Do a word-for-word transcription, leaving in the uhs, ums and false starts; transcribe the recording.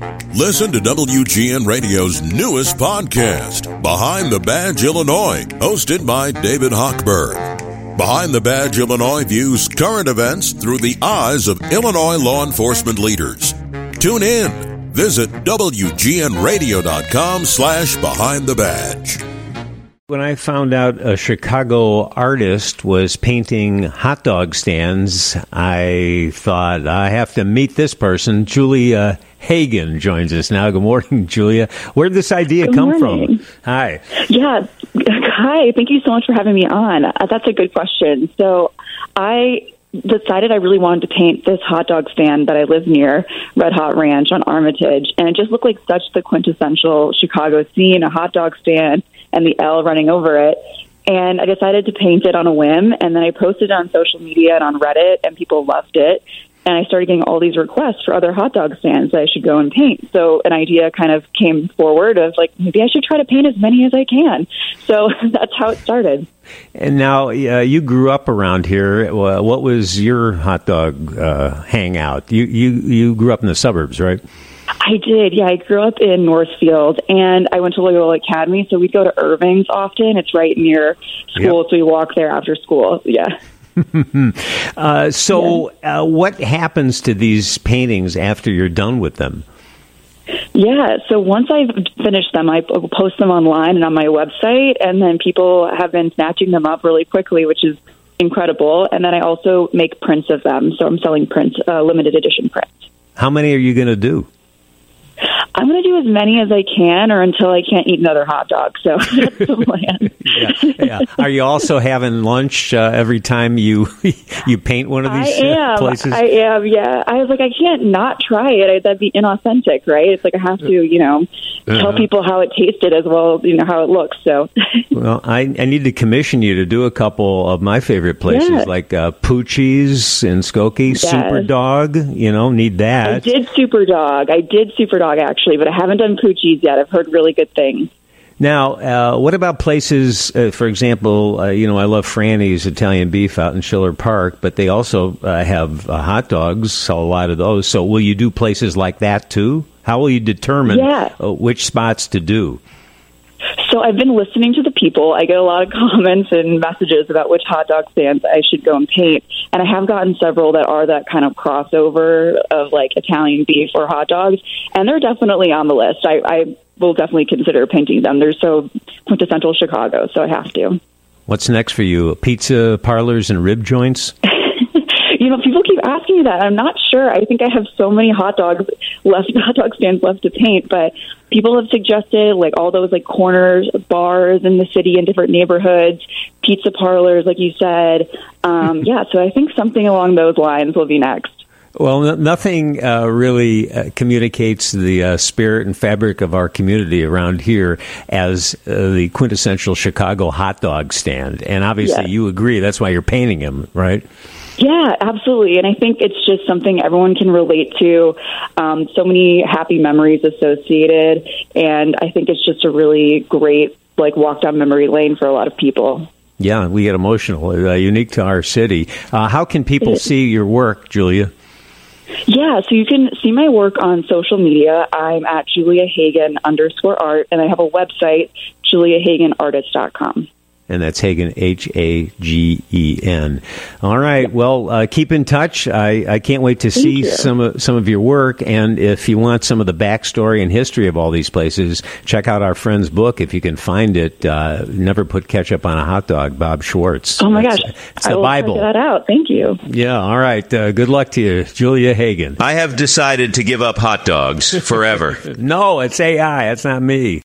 Listen to W G N Radio's newest podcast, Behind the Badge Illinois, hosted by David Hochberg. Behind the Badge Illinois views current events through the eyes of Illinois law enforcement leaders. Tune in. Visit W G N radio dot com slash behind the badge. When I found out a Chicago artist was painting hot dog stands, I thought, I have to meet this person. Julia Hagan joins us now. Good morning, Julia. Where did this idea Good come morning. from? Hi. Yeah. Hi. Thank you so much for having me on. Uh, that's a good question. So I decided I really wanted to paint this hot dog stand that I live near, Red Hot Ranch on Armitage, and it just looked like such the quintessential Chicago scene, a hot dog stand and the L running over it. And I decided to paint it on a whim, and then I posted it on social media and on Reddit, and people loved it. And I started getting all these requests for other hot dog stands that I should go and paint. So an idea kind of came forward of, like, maybe I should try to paint as many as I can. So that's how it started. And now, uh, you grew up around here. What was your hot dog uh, hangout? You, you, you grew up in the suburbs, right? I did, yeah. I grew up in Northfield, and I went to Loyola Academy, so we'd go to Irving's often. It's right near school, yep. So we walk there after school, yeah. uh, so yeah. uh, what happens to these paintings after you're done with them? Yeah, so once I've finished them, I post them online and on my website, and then people have been snatching them up really quickly, which is incredible. And then I also make prints of them, so I'm selling prints, uh, limited edition prints. How many are you going to do? I'm going to do as many as I can, or until I can't eat another hot dog. So that's the plan. yeah, yeah. Are you also having lunch uh, every time you you paint one of these I am. Uh, places? I am. Yeah. I was like, I can't not try it. I, that'd be inauthentic, right? It's like I have to, you know, uh-huh. tell people how it tasted as well as, you know, how it looks. So. Well, I, I need to commission you to do a couple of my favorite places, yeah. like uh, Poochie's in Skokie, yes. Super Dog. You know, need that. I did Super Dog. I did Super Dog actually, but I haven't done Poochie's yet. I've heard really good things. Now, uh, what about places, uh, for example, uh, you know, I love Franny's Italian Beef out in Schiller Park, but they also uh, have uh, hot dogs, sell a lot of those. So will you do places like that too? How will you determine yeah. uh, which spots to do? So I've been listening to the people. I get a lot of comments and messages about which hot dog stands I should go and paint. And I have gotten several that are that kind of crossover of like Italian beef or hot dogs. And they're definitely on the list. I, I will definitely consider painting them. They're so quintessential Chicago, so I have to. What's next for you? Pizza parlors and rib joints? You know, people keep asking me that. I'm not sure. I think I have so many hot dogs left, hot dog stands left to paint, but people have suggested like all those like corners, bars in the city in different neighborhoods, pizza parlors, like you said. Um, yeah, so I think something along those lines will be next. Well, no, nothing uh, really uh, communicates the uh, spirit and fabric of our community around here as uh, the quintessential Chicago hot dog stand. And obviously yes. you agree. That's why you're painting them, right? Yeah, absolutely. And I think it's just something everyone can relate to. Um, so many happy memories associated. And I think it's just a really great, like, walk down memory lane for a lot of people. Yeah, we get emotional, uh, unique to our city. Uh, how can people see your work, Julia? Yeah, so you can see my work on social media. I'm at Julia Hagan underscore art, and I have a website, julia hagan artist dot com. And that's Hagan, H A G E N. All right. Well, uh, keep in touch. I, I can't wait to Thank see you. some of, some of your work. And if you want some of the backstory and history of all these places, check out our friend's book if you can find it. Uh, Never Put Ketchup on a Hot Dog, Bob Schwartz. Oh, my it's, gosh. It's I the will Bible. check that out. Thank you. Yeah. All right. Uh, good luck to you, Julia Hagan. I have decided to give up hot dogs forever. No, it's A I. That's not me.